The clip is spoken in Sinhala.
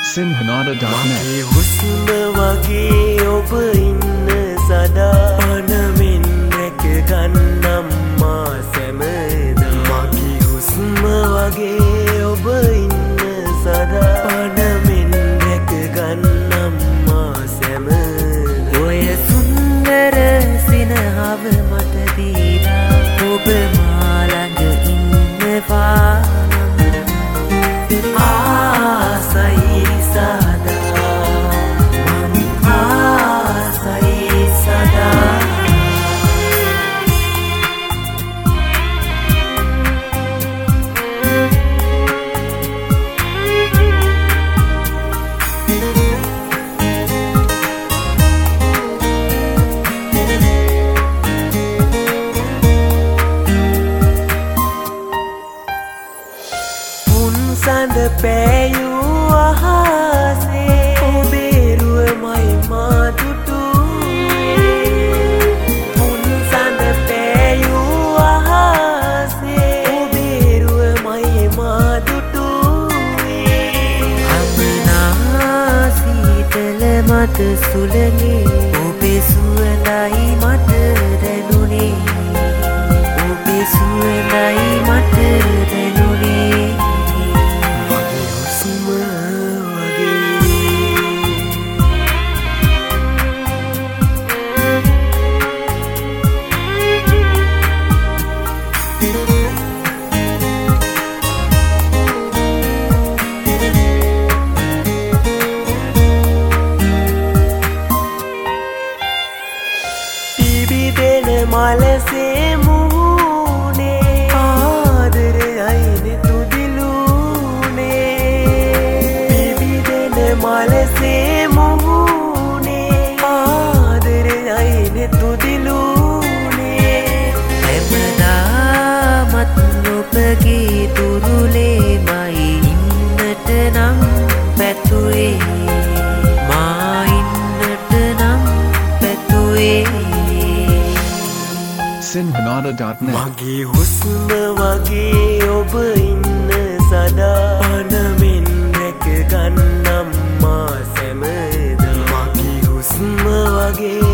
sinhanada.net මගේ හුස්ම වගේ ඔබ ඉන්න සදා පනමින් රැක ගන්නම් මා සැමදා මගේ හුස්ම වගේ ඔබ ඉන්න සදා පනමින් රැක ගන්නම් මා සැමදා ඔය සුන්දර සිනහව මට දීලා ඔබ මා ළඟ ඉන්නවා සඳ පෑයූ අහසේ ඔබේරුවමයි මා දුටුවේ පුන් සඳ පෑයූ අහසේ ඔබේරුවමයි මා දුටුවේ අමනා සීතල මත සුළඟේ ඔබේ සුවඳයි මට දැනුනේ ඔබේ සුවඳයි මට දැනුනේ මලසේ මුහුණේ ආදරයයිනේ තුදිලුනේ පිබිදෙන මලසේ මුහුණේ ආදරයයිනේ තුදිලුනේ හැමදාමත් ඔබගේ දුරුලේමයි ඉන්නට නම් පැතුවේ මා ඉන්නට නම් පැතුවේ sinhanada.net මගේ හුස්ම වගේ ඔබ ඉන්න සදා පනමින් රැක ගන්නම් මා සැමදා මගේ හුස්ම වගේ